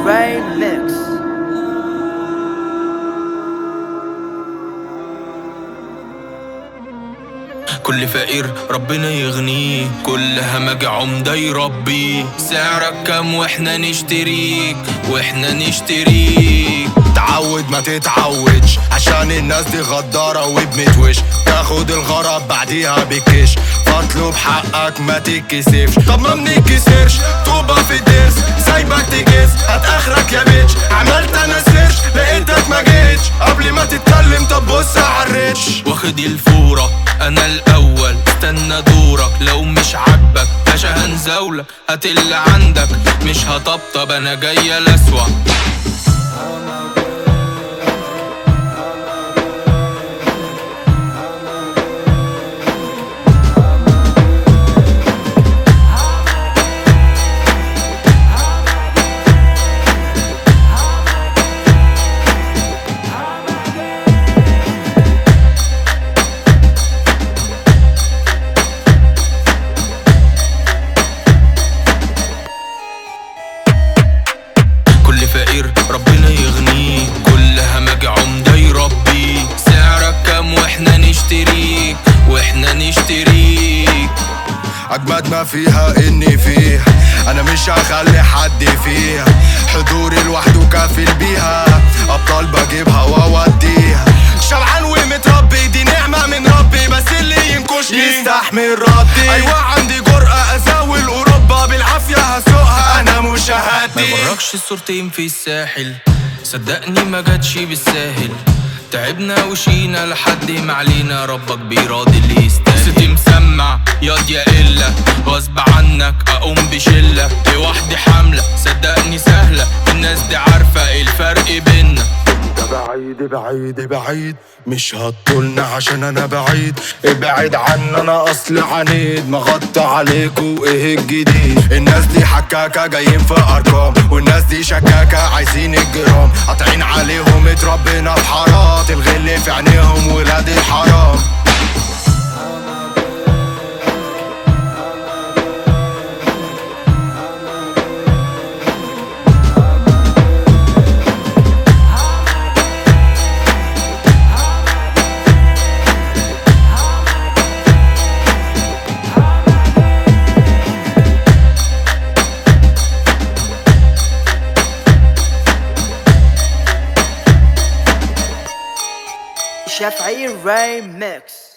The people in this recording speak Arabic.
Remix. كل فقير ربنا يغنيه، كل همج عمدة يربيه. سعرك كام واحنا نشتريك واحنا نشتريك. تعود ما تتعودش عشان الناس دي غدارة وبمتوش، تاخد الغرض بعديها بكش، فاطلب حقك ما تتكسفش. طب ما منتكسرش طوبة في الدرس سايبك تجس، هات اخرك يا بيتش. عملت انا سيرش لقيتك ما جيتش، قبل ما تتكلم طب بص عالريتش. واخد الفورة انا الاول، استنى دورك. لو مش عاجبك باشا هنزاولك، هات اللي عندك مش هطبطب، انا جاية لأسوأ. كل فقير ربنا يغنيه، كل همج عمدة يربيه. سعرك كام واحنا نشتريك واحنا نشتريك. أجمد ما فيها إني فيها، أنا مش هخلي حد فيها. حضوري لوحده كافل بيها، أبطال بجيبها وأوديها. شبعان ومتربي دي نعمة من ربي، بس اللي ينكشني يستحمل ردي. أيوة عندي جرأة أزاول أوروبا بالعافية هسوقها، أنا مش ههدي. ما يغركش الصورتين في الساحل، صدقني ما جاتش بالساهل. تعبنا وشينا لحد ما علينا، ربك بيراضي اللي يستاهل. ستي مسمع ياض يا إلا، غصب عنك أقوم بشلة. لوحدي حملة صدقني سهلة، الناس دي عارفة ايه الفرق بينا. بعيد بعيد بعيد مش هتطولنا عشان انا بعيد. ابعد عنا انا اصل عنيد، مغطى عليكوا ايه الجديد. الناس دي حكاكة جايين في ارقام، والناس دي شكاكة عايزين الجرام. قاطعين عليهم اتربينا بحارات، الغل في عينيهم ولاد الحرام. Chef Remix.